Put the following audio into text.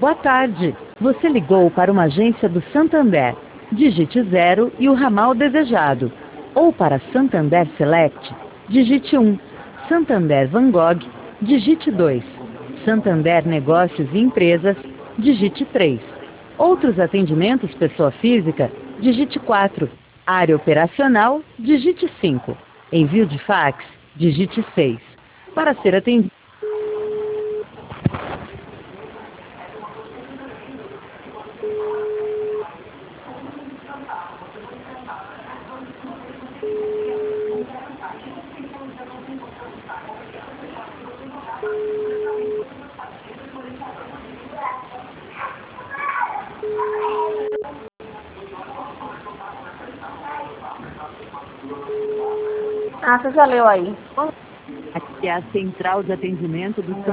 Boa tarde. Você ligou para uma agência do Santander. Digite 0 e o ramal desejado. Ou para Santander Select, digite 1. Santander Van Gogh, digite 2. Santander Negócios e Empresas, digite 3. Outros atendimentos pessoa física, digite 4. Área operacional, digite 5. Envio de fax, digite 6. Para ser atendido... Ah, você já leu aí. Aqui é a central de atendimento do